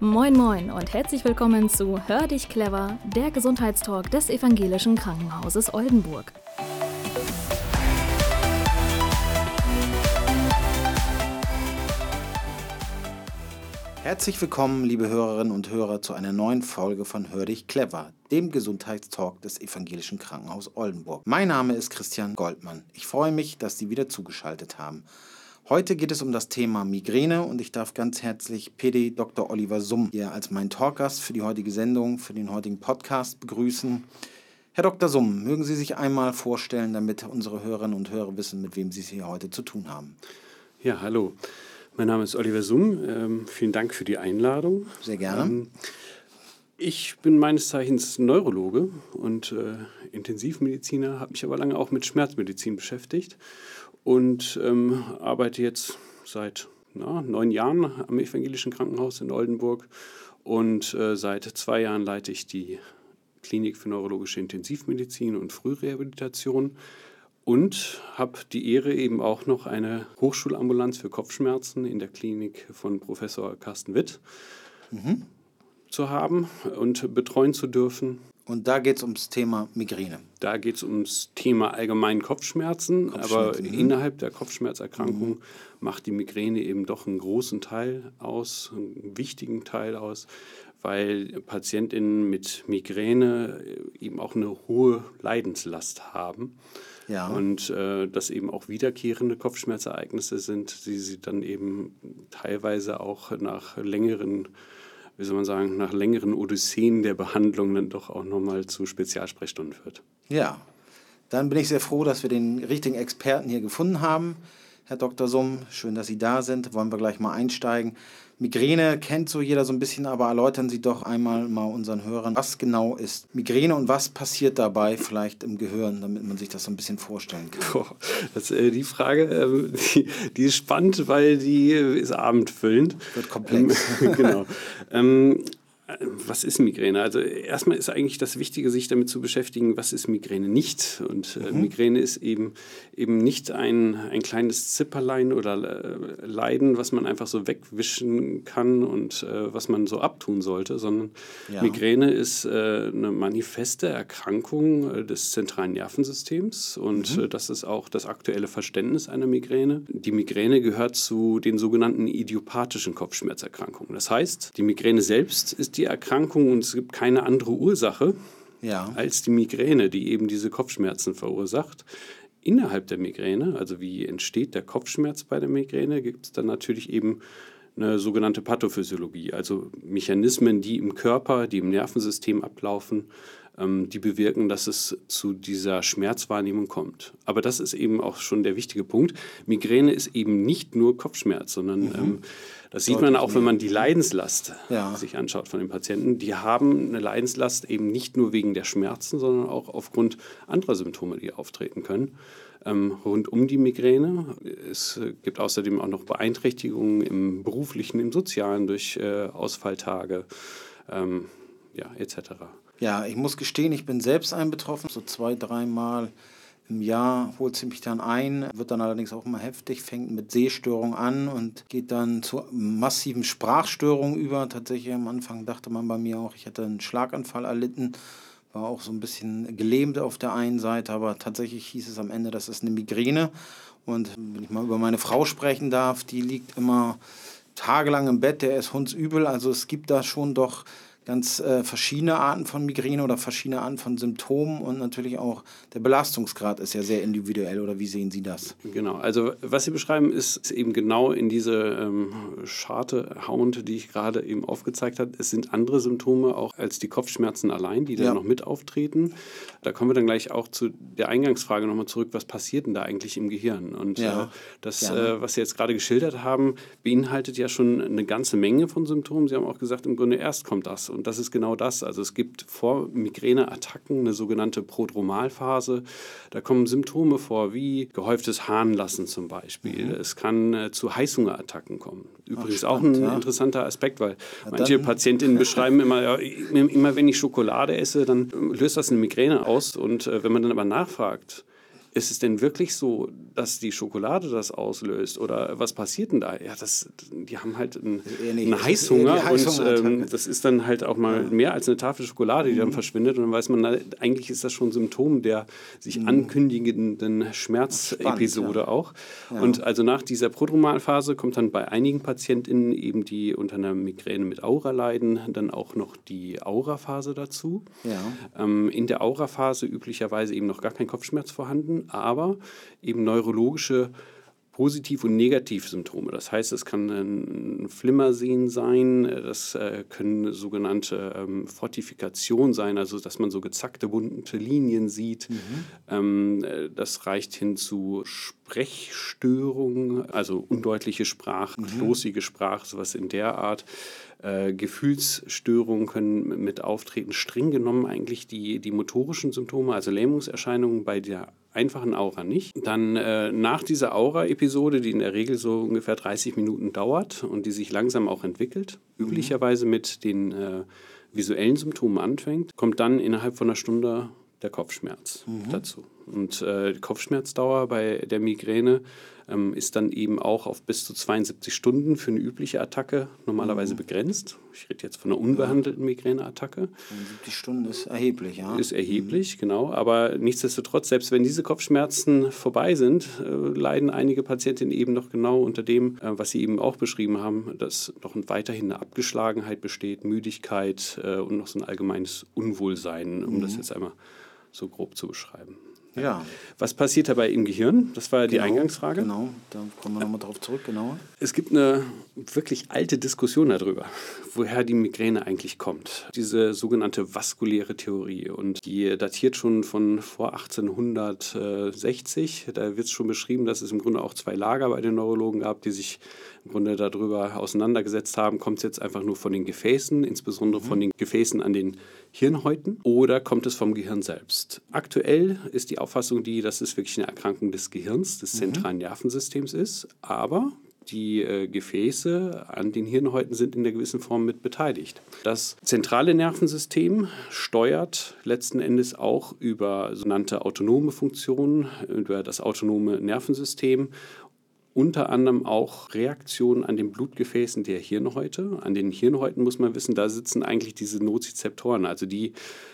Moin Moin und herzlich willkommen zu Hör dich clever, der Gesundheitstalk des Evangelischen Krankenhauses Oldenburg. Herzlich willkommen, liebe Hörerinnen und Hörer, zu einer neuen Folge von Hör dich clever, dem Gesundheitstalk des Evangelischen Krankenhauses Oldenburg. Mein Name ist Christian Goldmann. Ich freue mich, dass Sie wieder zugeschaltet haben. Heute geht es um das Thema Migräne und ich darf ganz herzlich PD Dr. Oliver Summ hier als meinen Talkgast für die heutige Sendung, für den heutigen Podcast begrüßen. Herr Dr. Summ, mögen Sie sich einmal vorstellen, damit unsere Hörerinnen und Hörer wissen, mit wem Sie es hier heute zu tun haben? Ja, hallo. Mein Name ist Oliver Summ. Vielen Dank für die Einladung. Sehr gerne. Ich bin meines Zeichens Neurologe und Intensivmediziner, habe mich aber lange auch mit Schmerzmedizin beschäftigt und arbeite jetzt seit 9 Jahren am Evangelischen Krankenhaus in Oldenburg und seit 2 Jahren leite ich die Klinik für neurologische Intensivmedizin und Frührehabilitation. Und habe die Ehre, eben auch noch eine Hochschulambulanz für Kopfschmerzen in der Klinik von Professor Carsten Witt zu haben und betreuen zu dürfen. Und da geht es ums Thema Migräne. Da geht es ums Thema allgemein Kopfschmerzen, aber innerhalb der Kopfschmerzerkrankung macht die Migräne eben doch einen großen Teil aus, einen wichtigen Teil aus, weil PatientInnen mit Migräne eben auch eine hohe Leidenslast haben. Ja. Und das eben auch wiederkehrende Kopfschmerzereignisse sind, die sie dann eben teilweise auch nach längeren, nach längeren Odysseen der Behandlung dann doch auch nochmal zu Spezialsprechstunden führt. Ja, dann bin ich sehr froh, dass wir den richtigen Experten hier gefunden haben. Herr Dr. Summ, schön, dass Sie da sind. Wollen wir gleich mal einsteigen. Migräne kennt so jeder so ein bisschen, aber erläutern Sie doch einmal mal unseren Hörern, was genau ist Migräne und was passiert dabei vielleicht im Gehirn, damit man sich das so ein bisschen vorstellen kann. Die Frage, die ist spannend, weil die ist abendfüllend. Wird komplex. Genau. Was ist Migräne? Also erstmal ist eigentlich das Wichtige, sich damit zu beschäftigen, was ist Migräne nicht? Und Migräne ist eben nicht ein kleines Zipperlein oder Leiden, was man einfach so wegwischen kann und was man so abtun sollte, sondern Migräne ist eine manifeste Erkrankung des zentralen Nervensystems und das ist auch das aktuelle Verständnis einer Migräne. Die Migräne gehört zu den sogenannten idiopathischen Kopfschmerzerkrankungen. Das heißt, die Migräne selbst ist die Erkrankung und es gibt keine andere Ursache als die Migräne, die eben diese Kopfschmerzen verursacht. Innerhalb der Migräne, also wie entsteht der Kopfschmerz bei der Migräne, gibt es dann natürlich eben eine sogenannte Pathophysiologie, also Mechanismen, die im Körper, die im Nervensystem ablaufen, die bewirken, dass es zu dieser Schmerzwahrnehmung kommt. Aber das ist eben auch schon der wichtige Punkt. Migräne ist eben nicht nur Kopfschmerz, sondern das sieht man auch, wenn man die Leidenslast sich anschaut von den Patienten. Die haben eine Leidenslast eben nicht nur wegen der Schmerzen, sondern auch aufgrund anderer Symptome, die auftreten können. Rund um die Migräne. Es gibt außerdem auch noch Beeinträchtigungen im beruflichen, im sozialen durch Ausfalltage, etc. Ja, ich muss gestehen, ich bin selbst betroffen. So 2-3 Mal im Jahr holt sie mich dann ein, wird dann allerdings auch immer heftig, fängt mit Sehstörung an und geht dann zu massiven Sprachstörungen über. Tatsächlich am Anfang dachte man bei mir auch, ich hätte einen Schlaganfall erlitten. War auch so ein bisschen gelähmt auf der einen Seite, aber tatsächlich hieß es am Ende, das ist eine Migräne. Und wenn ich mal über meine Frau sprechen darf, die liegt immer tagelang im Bett, der ist hundsübel. Also es gibt da schon doch ganz verschiedene Arten von Migräne oder verschiedene Arten von Symptomen und natürlich auch der Belastungsgrad ist ja sehr individuell, oder wie sehen Sie das? Genau, also was Sie beschreiben, ist eben genau in diese Scharte hauend, die ich gerade eben aufgezeigt habe. Es sind andere Symptome auch als die Kopfschmerzen allein, die dann noch mit auftreten. Da kommen wir dann gleich auch zu der Eingangsfrage nochmal zurück, was passiert denn da eigentlich im Gehirn? Und das, was Sie jetzt gerade geschildert haben, beinhaltet ja schon eine ganze Menge von Symptomen. Sie haben auch gesagt, im Grunde erst kommt das. Und das ist genau das. Also es gibt vor Migräneattacken eine sogenannte Prodromalphase. Da kommen Symptome vor, wie gehäuftes Harnlassen zum Beispiel. Es kann zu Heißhungerattacken kommen. Übrigens auch ein interessanter Aspekt, weil manche Patientinnen beschreiben immer, immer wenn ich Schokolade esse, dann löst das eine Migräne aus. Und wenn man dann aber nachfragt, ist es denn wirklich so, dass die Schokolade das auslöst? Oder was passiert denn da? Ja, die haben halt einen Heißhunger und das ist dann halt auch mal mehr als eine Tafel Schokolade, die dann verschwindet. Und dann weiß man, eigentlich ist das schon ein Symptom der sich ankündigenden Schmerzepisode auch. Ja. Und also nach dieser Prodromalphase kommt dann bei einigen PatientInnen eben, die unter einer Migräne mit Aura leiden, dann auch noch die Auraphase dazu. Ja. In der Auraphase üblicherweise eben noch gar kein Kopfschmerz vorhanden, aber eben neurologische Positiv- und Negativsymptome. Das heißt, es kann ein Flimmersehen sein, das können sogenannte Fortifikationen sein, also dass man so gezackte, bunte Linien sieht. Das reicht hin zu Sprechstörungen, also undeutliche Sprache, kloßige Sprache, sowas in der Art. Gefühlsstörungen können mit auftreten. Streng genommen eigentlich die motorischen Symptome, also Lähmungserscheinungen bei der einfachen Aura nicht. Dann nach dieser Aura-Episode, die in der Regel so ungefähr 30 Minuten dauert und die sich langsam auch entwickelt, üblicherweise mit den visuellen Symptomen anfängt, kommt dann innerhalb von einer Stunde der Kopfschmerz dazu. Und die Kopfschmerzdauer bei der Migräne ist dann eben auch auf bis zu 72 Stunden für eine übliche Attacke normalerweise begrenzt. Ich rede jetzt von einer unbehandelten Migräneattacke. 72 Stunden ist erheblich, ja. Ist erheblich, genau. Aber nichtsdestotrotz, selbst wenn diese Kopfschmerzen vorbei sind, leiden einige Patientinnen eben noch genau unter dem, was Sie eben auch beschrieben haben, dass noch weiterhin eine Abgeschlagenheit besteht, Müdigkeit und noch so ein allgemeines Unwohlsein, um das jetzt einmal so grob zu beschreiben. Ja. Was passiert dabei im Gehirn? Das war die Eingangsfrage. Genau, da kommen wir nochmal drauf zurück, genauer. Es gibt eine wirklich alte Diskussion darüber, woher die Migräne eigentlich kommt. Diese sogenannte vaskuläre Theorie. Und die datiert schon von vor 1860. Da wird es schon beschrieben, dass es im Grunde auch zwei Lager bei den Neurologen gab, die sich im Grunde darüber auseinandergesetzt haben. Kommt es jetzt einfach nur von den Gefäßen, insbesondere von den Gefäßen an den Hirnhäuten, oder kommt es vom Gehirn selbst? Aktuell ist die Auffassung die, dass es wirklich eine Erkrankung des Gehirns, des zentralen Nervensystems ist, aber die Gefäße an den Hirnhäuten sind in einer gewissen Form mit beteiligt. Das zentrale Nervensystem steuert letzten Endes auch über sogenannte autonome Funktionen, über das autonome Nervensystem, unter anderem auch Reaktionen an den Blutgefäßen der Hirnhäute. An den Hirnhäuten muss man wissen, da sitzen eigentlich diese Nozizeptoren, also die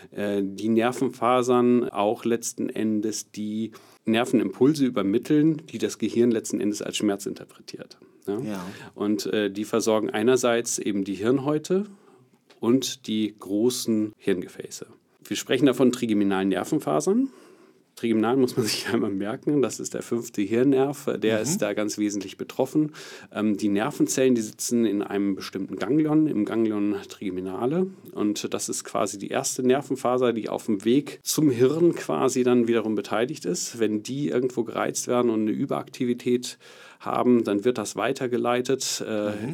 Nervenfasern auch letzten Endes die Nervenimpulse übermitteln, die das Gehirn letzten Endes als Schmerz interpretiert. Ja? Ja. Und die versorgen einerseits eben die Hirnhäute und die großen Hirngefäße. Wir sprechen davon trigeminalen Nervenfasern. Trigeminal muss man sich einmal merken, das ist der 5. Hirnnerv, der ist da ganz wesentlich betroffen. Die Nervenzellen, die sitzen in einem bestimmten Ganglion, im Ganglion trigeminale, und das ist quasi die erste Nervenfaser, die auf dem Weg zum Hirn quasi dann wiederum beteiligt ist. Wenn die irgendwo gereizt werden und eine Überaktivität haben, dann wird das weitergeleitet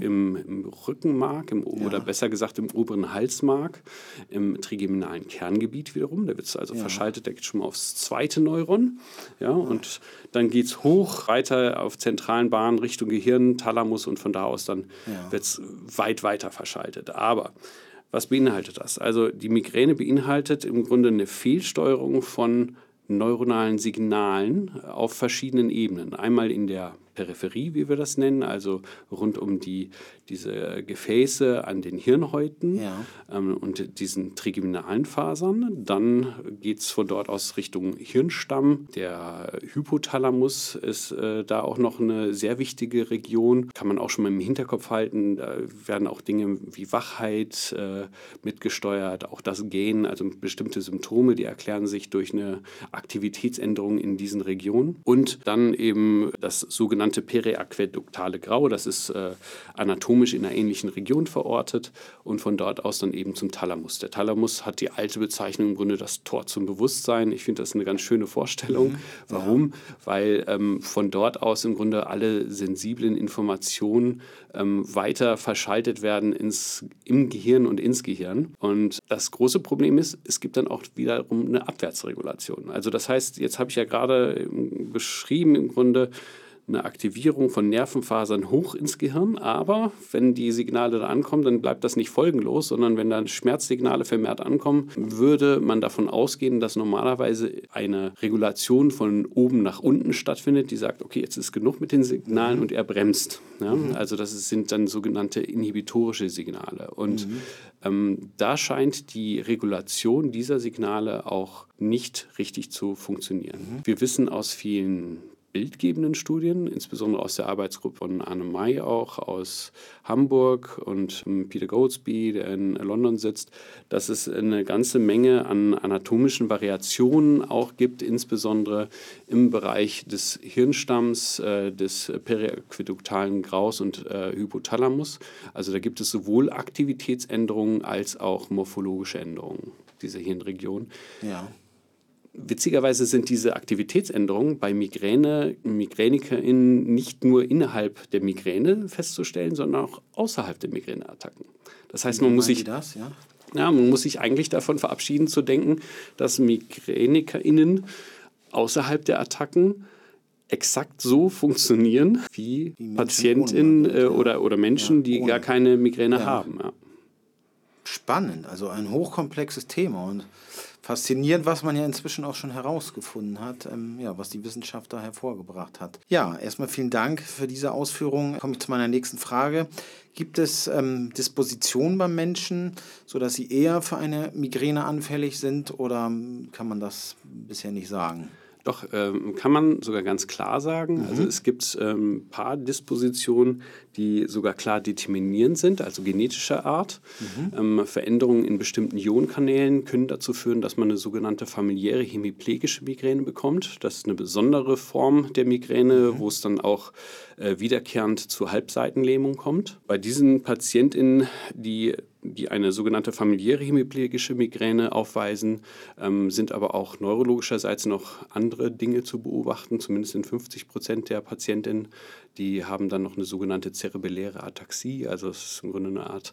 im Rückenmark oder besser gesagt im oberen Halsmark, im trigeminalen Kerngebiet wiederum. Da wird es also verschaltet, da geht es schon mal aufs zweite Neuron. Ja, und dann geht es hoch, weiter auf zentralen Bahnen Richtung Gehirn, Thalamus, und von da aus dann wird es weit weiter verschaltet. Aber was beinhaltet das? Also die Migräne beinhaltet im Grunde eine Fehlsteuerung von neuronalen Signalen auf verschiedenen Ebenen. Einmal in der Peripherie, wie wir das nennen, also rund um diese Gefäße an den Hirnhäuten und diesen trigeminalen Fasern. Dann geht es von dort aus Richtung Hirnstamm. Der Hypothalamus ist da auch noch eine sehr wichtige Region. Kann man auch schon mal im Hinterkopf halten. Da werden auch Dinge wie Wachheit mitgesteuert, auch das Gähnen, also bestimmte Symptome, die erklären sich durch eine Aktivitätsänderung in diesen Regionen. Und dann eben das sogenannte periaquäduktale Grau, das ist anatomisch in einer ähnlichen Region verortet und von dort aus dann eben zum Thalamus. Der Thalamus hat die alte Bezeichnung im Grunde das Tor zum Bewusstsein. Ich finde das eine ganz schöne Vorstellung. Warum? Weil von dort aus im Grunde alle sensiblen Informationen weiter verschaltet werden im Gehirn und ins Gehirn. Und das große Problem ist, es gibt dann auch wiederum eine Abwärtsregulation. Also das heißt, jetzt habe ich ja gerade beschrieben im Grunde, eine Aktivierung von Nervenfasern hoch ins Gehirn, aber wenn die Signale da ankommen, dann bleibt das nicht folgenlos, sondern wenn dann Schmerzsignale vermehrt ankommen, würde man davon ausgehen, dass normalerweise eine Regulation von oben nach unten stattfindet, die sagt, okay, jetzt ist genug mit den Signalen und er bremst. Ja? Also das sind dann sogenannte inhibitorische Signale. Und da scheint die Regulation dieser Signale auch nicht richtig zu funktionieren. Wir wissen aus vielen bildgebenden Studien, insbesondere aus der Arbeitsgruppe von Arne May auch aus Hamburg und Peter Goldsby, der in London sitzt, dass es eine ganze Menge an anatomischen Variationen auch gibt, insbesondere im Bereich des Hirnstamms, des periaquäduktalen Graus und Hypothalamus. Also da gibt es sowohl Aktivitätsänderungen als auch morphologische Änderungen dieser Hirnregion. Ja. Witzigerweise sind diese Aktivitätsänderungen bei MigränikerInnen nicht nur innerhalb der Migräne festzustellen, sondern auch außerhalb der Migräneattacken. Das heißt, man muss sich eigentlich davon verabschieden zu denken, dass MigränikerInnen außerhalb der Attacken exakt so funktionieren wie PatientInnen oder Menschen, die gar keine Migräne haben. Ja. Spannend, also ein hochkomplexes Thema und faszinierend, was man ja inzwischen auch schon herausgefunden hat, was die Wissenschaft da hervorgebracht hat. Ja, erstmal vielen Dank für diese Ausführungen. Komme ich zu meiner nächsten Frage. Gibt es Dispositionen beim Menschen, sodass sie eher für eine Migräne anfällig sind oder kann man das bisher nicht sagen? Doch, kann man sogar ganz klar sagen. Also es gibt ein paar Dispositionen, die sogar klar determinierend sind, also genetischer Art. Veränderungen in bestimmten Ionkanälen können dazu führen, dass man eine sogenannte familiäre hemiplegische Migräne bekommt. Das ist eine besondere Form der Migräne, wo es dann auch wiederkehrend zu Halbseitenlähmung kommt. Bei diesen PatientInnen, die eine sogenannte familiäre hemiplegische Migräne aufweisen, sind aber auch neurologischerseits noch andere Dinge zu beobachten. Zumindest in 50% der Patientinnen, die haben dann noch eine sogenannte zerebelläre Ataxie, also es ist im Grunde eine Art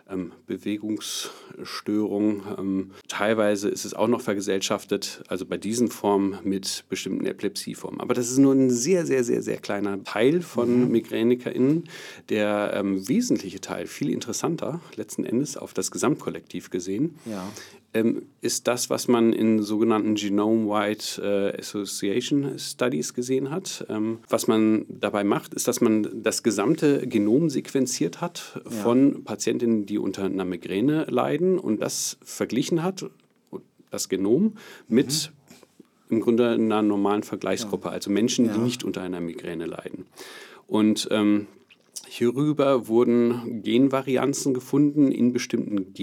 Bewegungsstörung. Teilweise ist es auch noch vergesellschaftet, also bei diesen Formen mit bestimmten Epilepsieformen. Aber das ist nur ein sehr, sehr, sehr, sehr kleiner Teil von MigränikerInnen. Der wesentliche Teil, viel interessanter letzten Endes auf das Gesamtkollektiv gesehen, ist das, was man in sogenannten Genome-Wide Association Studies gesehen hat. Was man dabei macht, ist, dass man das gesamte Genom sequenziert hat von Patientinnen, die unter einer Migräne leiden und das verglichen hat, das Genom, mit im Grunde einer normalen Vergleichsgruppe, also Menschen, die nicht unter einer Migräne leiden. Und hierüber wurden Genvarianzen gefunden in bestimmten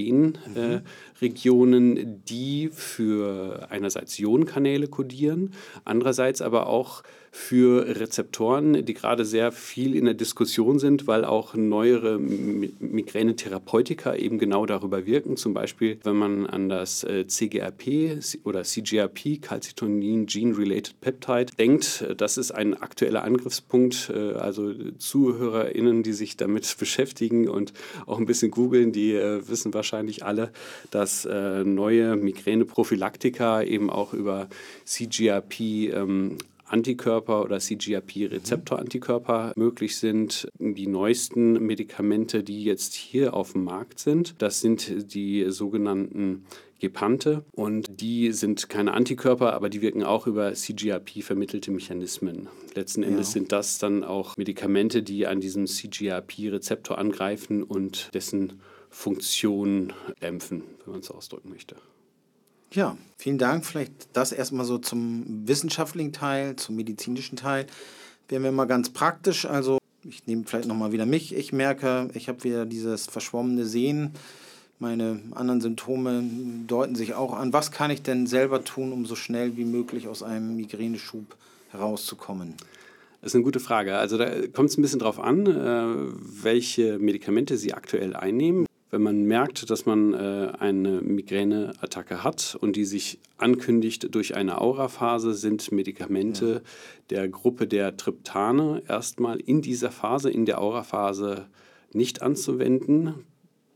Genregionen, die für einerseits Ionkanäle kodieren, andererseits aber auch für Rezeptoren, die gerade sehr viel in der Diskussion sind, weil auch neuere Migränetherapeutika eben genau darüber wirken. Zum Beispiel, wenn man an das CGRP oder CGRP, Calcitonin Gene-Related Peptide, denkt. Das ist ein aktueller Angriffspunkt. Also ZuhörerInnen, die sich damit beschäftigen und auch ein bisschen googeln, die wissen wahrscheinlich alle, dass neue Migräneprophylaktika eben auch über CGRP Antikörper oder CGRP-Rezeptor-Antikörper möglich sind. Die neuesten Medikamente, die jetzt hier auf dem Markt sind, das sind die sogenannten Gepante und die sind keine Antikörper, aber die wirken auch über CGRP-vermittelte Mechanismen. Letzten Endes sind das dann auch Medikamente, die an diesem CGRP-Rezeptor angreifen und dessen Funktion dämpfen, wenn man es ausdrücken möchte. Ja, vielen Dank. Vielleicht das erstmal so zum wissenschaftlichen Teil, zum medizinischen Teil. Wären wir mal ganz praktisch. Also ich nehme vielleicht nochmal wieder mich. Ich merke, ich habe wieder dieses verschwommene Sehen. Meine anderen Symptome deuten sich auch an. Was kann ich denn selber tun, um so schnell wie möglich aus einem Migräneschub herauszukommen? Das ist eine gute Frage. Also da kommt es ein bisschen drauf an, welche Medikamente Sie aktuell einnehmen. Wenn man merkt, dass man eine Migräneattacke hat und die sich ankündigt durch eine Auraphase, sind Medikamente der Gruppe der Triptane erstmal in dieser Phase, in der Auraphase, nicht anzuwenden.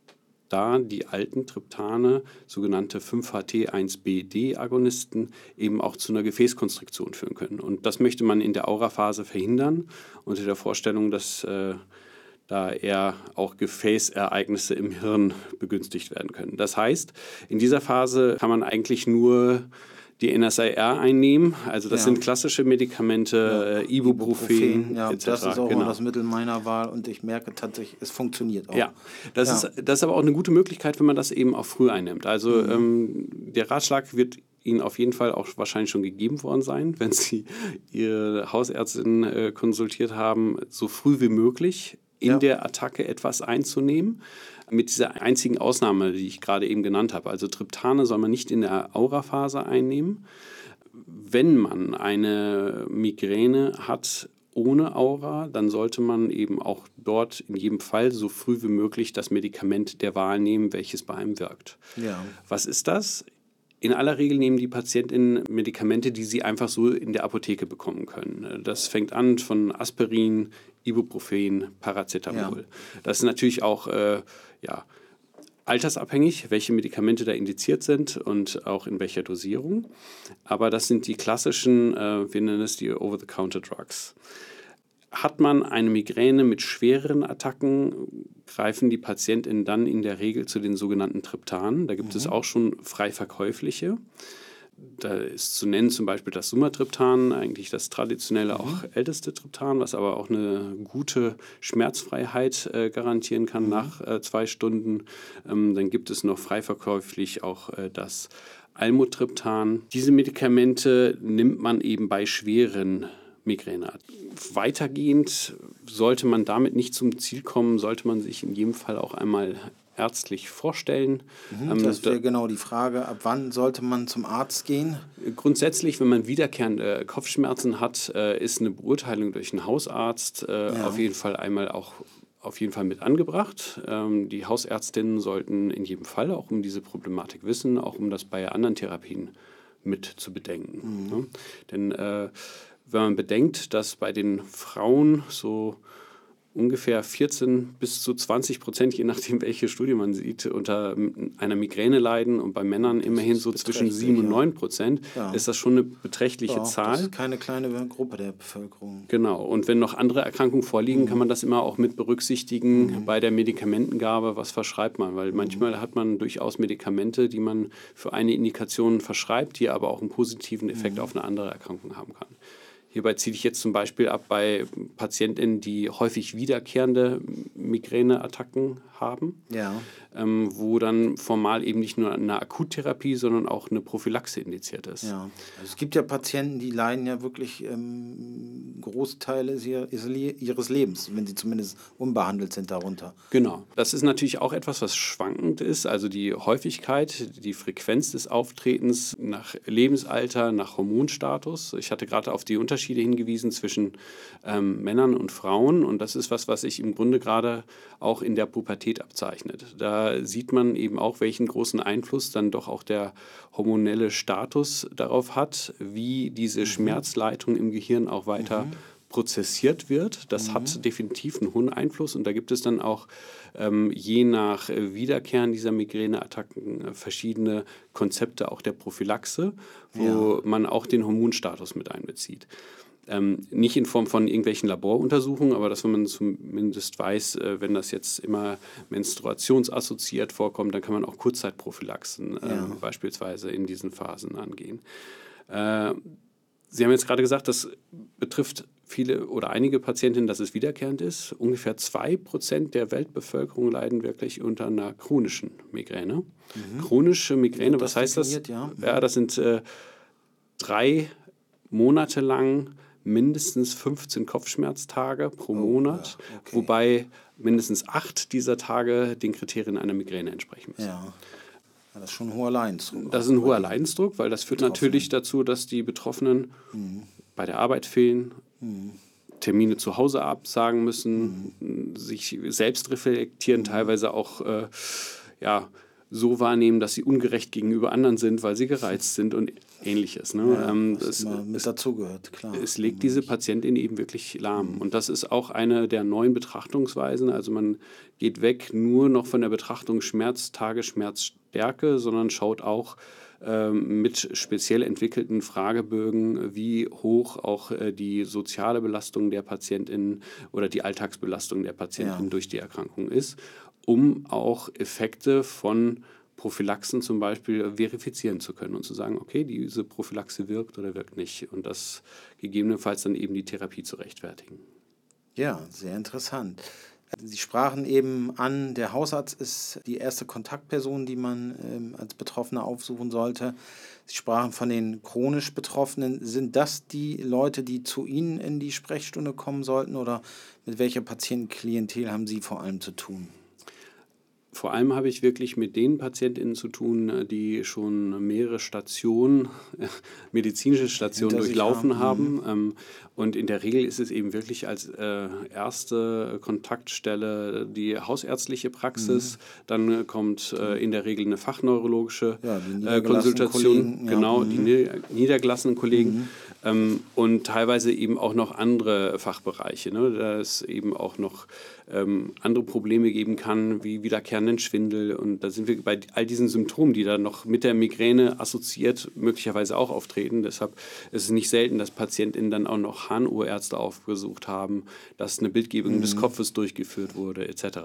da die alten Triptane, sogenannte 5-HT1B-D-Agonisten, eben auch zu einer Gefäßkonstriktion führen können. Und das möchte man in der Auraphase verhindern, unter der Vorstellung, dass da eher auch Gefäßereignisse im Hirn begünstigt werden können. Das heißt, in dieser Phase kann man eigentlich nur die NSAID einnehmen. Also das sind klassische Medikamente, Ibuprofen etc. Das ist auch immer das Mittel meiner Wahl und ich merke tatsächlich, es funktioniert auch. Ja, das ist aber auch eine gute Möglichkeit, wenn man das eben auch früh einnimmt. Also der Ratschlag wird Ihnen auf jeden Fall auch wahrscheinlich schon gegeben worden sein, wenn Sie Ihre Hausärztin konsultiert haben, so früh wie möglich in der Attacke etwas einzunehmen. Mit dieser einzigen Ausnahme, die ich gerade eben genannt habe. Also Triptane soll man nicht in der Auraphase einnehmen. Wenn man eine Migräne hat ohne Aura, dann sollte man eben auch dort in jedem Fall so früh wie möglich das Medikament der Wahl nehmen, welches bei einem wirkt. Ja. Was ist das? In aller Regel nehmen die Patientinnen Medikamente, die sie einfach so in der Apotheke bekommen können. Das fängt an von Aspirin, Ibuprofen, Paracetamol. Ja. Das ist natürlich auch altersabhängig, welche Medikamente da indiziert sind und auch in welcher Dosierung. Aber das sind die klassischen, wir nennen es die Over-the-Counter-Drugs. Hat man eine Migräne mit schwereren Attacken, greifen die PatientInnen dann in der Regel zu den sogenannten Triptanen. Da gibt es auch schon frei verkäufliche. Da ist zu nennen zum Beispiel das Sumatriptan, eigentlich das traditionelle, auch älteste Triptan, was aber auch eine gute Schmerzfreiheit garantieren kann nach 2 Stunden. Dann gibt es noch frei verkäuflich auch das Almotriptan. Diese Medikamente nimmt man eben bei schweren Migräne. Weitergehend sollte man damit nicht zum Ziel kommen, sollte man sich in jedem Fall auch einmal ärztlich vorstellen. Das wäre genau die Frage, ab wann sollte man zum Arzt gehen? Grundsätzlich, wenn man wiederkehrende Kopfschmerzen hat, ist eine Beurteilung durch einen Hausarzt auf jeden Fall mit angebracht. Die Hausärztinnen sollten in jedem Fall auch um diese Problematik wissen, auch um das bei anderen Therapien mit zu bedenken. Ne? Denn wenn man bedenkt, dass bei den Frauen so ungefähr 14 bis zu 20%, je nachdem, welche Studie man sieht, unter einer Migräne leiden und bei Männern immerhin so zwischen 7 und 9%, ist das schon eine beträchtliche Zahl. Das ist keine kleine Gruppe der Bevölkerung. Genau, und wenn noch andere Erkrankungen vorliegen, kann man das immer auch mit berücksichtigen bei der Medikamentengabe, was verschreibt man, weil manchmal hat man durchaus Medikamente, die man für eine Indikation verschreibt, die aber auch einen positiven Effekt auf eine andere Erkrankung haben kann. Hierbei ziehe ich jetzt zum Beispiel ab bei PatientInnen, die häufig wiederkehrende Migräneattacken haben, wo dann formal eben nicht nur eine Akuttherapie, sondern auch eine Prophylaxe indiziert ist. Ja. Also es gibt ja Patienten, die leiden ja wirklich Großteile ihres Lebens, wenn sie zumindest unbehandelt sind darunter. Genau. Das ist natürlich auch etwas, was schwankend ist. Also die Häufigkeit, die Frequenz des Auftretens nach Lebensalter, nach Hormonstatus. Ich hatte gerade auf die Unterschiede hingewiesen zwischen Männern und Frauen. Und das ist was sich im Grunde gerade auch in der Pubertät abzeichnet. Da sieht man eben auch, welchen großen Einfluss dann doch auch der hormonelle Status darauf hat, wie diese Schmerzleitung im Gehirn auch weiter prozessiert wird. Das hat definitiv einen hohen Einfluss und da gibt es dann auch je nach Wiederkehren dieser Migräneattacken verschiedene Konzepte auch der Prophylaxe, wo man auch den Hormonstatus mit einbezieht. Nicht in Form von irgendwelchen Laboruntersuchungen, aber dass man zumindest weiß, wenn das jetzt immer menstruationsassoziiert vorkommt, dann kann man auch Kurzzeitprophylaxen beispielsweise in diesen Phasen angehen. Sie haben jetzt gerade gesagt, das betrifft viele oder einige Patientinnen, dass es wiederkehrend ist. Ungefähr 2% der Weltbevölkerung leiden wirklich unter einer chronischen Migräne. Chronische Migräne, was heißt das? Ja, das sind 3 Monate lang mindestens 15 Kopfschmerztage pro Monat, wobei mindestens 8 dieser Tage den Kriterien einer Migräne entsprechen müssen. Ja, das ist schon ein hoher Leidensdruck. Das ist ein hoher Leidensdruck, weil das führt natürlich dazu, dass die Betroffenen bei der Arbeit fehlen, Termine zu Hause absagen müssen, sich selbst reflektieren, teilweise auch so wahrnehmen, dass sie ungerecht gegenüber anderen sind, weil sie gereizt sind und Ähnliches. Ne? Ja, was immer mit dazugehört, klar. Es legt diese Patientin eben wirklich lahm. Und das ist auch eine der neuen Betrachtungsweisen. Also man geht weg nur noch von der Betrachtung Schmerztage, Schmerzstärke, sondern schaut auch mit speziell entwickelten Fragebögen, wie hoch auch die soziale Belastung der Patientin oder die Alltagsbelastung der Patientin durch die Erkrankung ist, um auch Effekte von Prophylaxen zum Beispiel verifizieren zu können und zu sagen, okay, diese Prophylaxe wirkt oder wirkt nicht und das gegebenenfalls dann eben die Therapie zu rechtfertigen. Ja, sehr interessant. Sie sprachen eben an, der Hausarzt ist die erste Kontaktperson, die man als Betroffener aufsuchen sollte. Sie sprachen von den chronisch Betroffenen. Sind das die Leute, die zu Ihnen in die Sprechstunde kommen sollten oder mit welcher Patientenklientel haben Sie vor allem zu tun? Vor allem habe ich wirklich mit den PatientInnen zu tun, die schon mehrere Stationen, medizinische Stationen durchlaufen haben. Und in der Regel ist es eben wirklich als erste Kontaktstelle die hausärztliche Praxis. Dann kommt in der Regel eine fachneurologische Konsultation. Genau, die niedergelassenen Kollegen. Und teilweise eben auch noch andere Fachbereiche, ne? Da es eben auch noch andere Probleme geben kann, wie wiederkehrenden Schwindel. Und da sind wir bei all diesen Symptomen, die da noch mit der Migräne assoziiert möglicherweise auch auftreten. Deshalb ist es nicht selten, dass PatientInnen dann auch noch HNO-Ärzte aufgesucht haben, dass eine Bildgebung des Kopfes durchgeführt wurde, etc.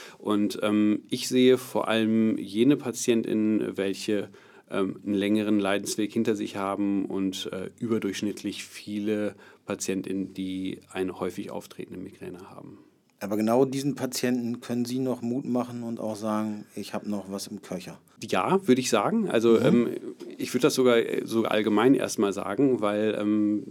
Und ich sehe vor allem jene PatientInnen, welche einen längeren Leidensweg hinter sich haben und überdurchschnittlich viele PatientInnen, die eine häufig auftretende Migräne haben. Aber genau diesen Patienten können Sie noch Mut machen und auch sagen, ich habe noch was im Köcher. Ja, würde ich sagen. Also ich würde das sogar allgemein erstmal sagen, weil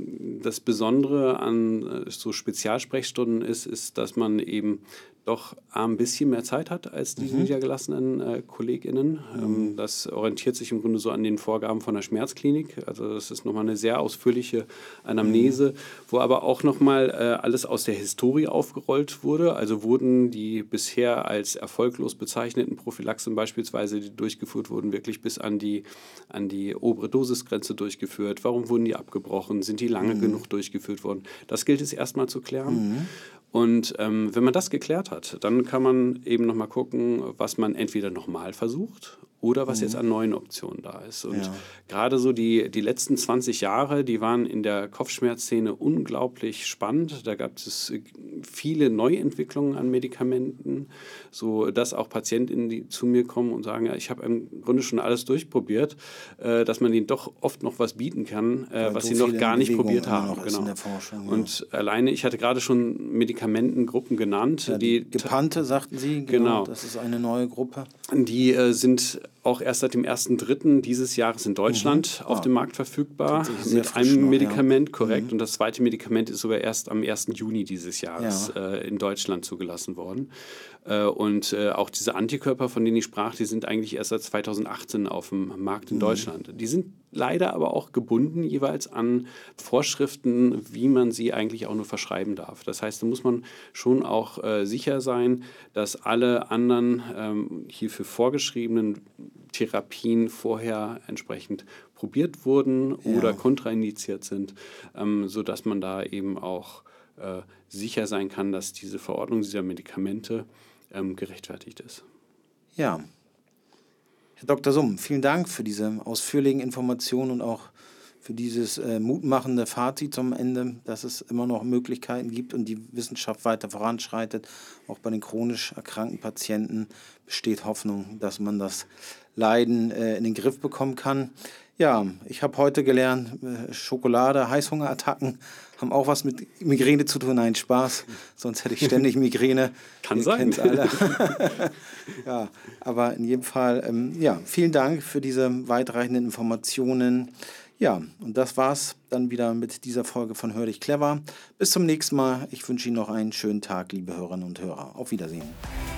das Besondere an so Spezialsprechstunden ist, dass man eben doch ein bisschen mehr Zeit hat als die niedergelassenen KollegInnen. Das orientiert sich im Grunde so an den Vorgaben von der Schmerzklinik. Also das ist nochmal eine sehr ausführliche Anamnese, wo aber auch nochmal alles aus der Historie aufgerollt wurde. Also wurden die bisher als erfolglos bezeichneten Prophylaxen beispielsweise, die durchgeführt wurden, wirklich bis an die obere Dosisgrenze durchgeführt. Warum wurden die abgebrochen? Sind die lange genug durchgeführt worden? Das gilt es erstmal zu klären. Und wenn man das geklärt hat, dann kann man eben nochmal gucken, was man entweder nochmal versucht oder was jetzt an neuen Optionen da ist. Und gerade so die letzten 20 Jahre, die waren in der Kopfschmerzszene unglaublich spannend. Da gab es viele Neuentwicklungen an Medikamenten, so dass auch PatientInnen, die zu mir kommen und sagen, ja, ich habe im Grunde schon alles durchprobiert, dass man ihnen doch oft noch was bieten kann, was sie noch gar nicht probiert haben. Genau. In der Forschung, Und alleine, ich hatte gerade schon Medikamentengruppen genannt. Ja, die Gepante, sagten Sie, genau, das ist eine neue Gruppe. Die sind auch erst seit dem 1.3. dieses Jahres in Deutschland auf dem Markt verfügbar. Mit einem Medikament, korrekt. Und das zweite Medikament ist sogar erst am 1. Juni dieses Jahres in Deutschland zugelassen worden. Und auch diese Antikörper, von denen ich sprach, die sind eigentlich erst seit 2018 auf dem Markt in Deutschland. Die sind leider aber auch gebunden jeweils an Vorschriften, wie man sie eigentlich auch nur verschreiben darf. Das heißt, da muss man schon auch sicher sein, dass alle anderen hierfür vorgeschriebenen Therapien vorher entsprechend probiert wurden oder kontraindiziert sind, sodass man da eben auch sicher sein kann, dass diese Verordnung dieser Medikamente gerechtfertigt ist. Ja. Herr Dr. Summ, vielen Dank für diese ausführlichen Informationen und auch für dieses mutmachende Fazit zum Ende, dass es immer noch Möglichkeiten gibt und die Wissenschaft weiter voranschreitet. Auch bei den chronisch erkrankten Patienten besteht Hoffnung, dass man das Leiden in den Griff bekommen kann. Ja, ich habe heute gelernt, Schokolade, Heißhungerattacken haben auch was mit Migräne zu tun. Nein, Spaß, sonst hätte ich ständig Migräne. Kann sein. Alle. Ja, aber in jedem Fall, vielen Dank für diese weitreichenden Informationen. Ja, und das war's dann wieder mit dieser Folge von Hör dich clever. Bis zum nächsten Mal. Ich wünsche Ihnen noch einen schönen Tag, liebe Hörerinnen und Hörer. Auf Wiedersehen.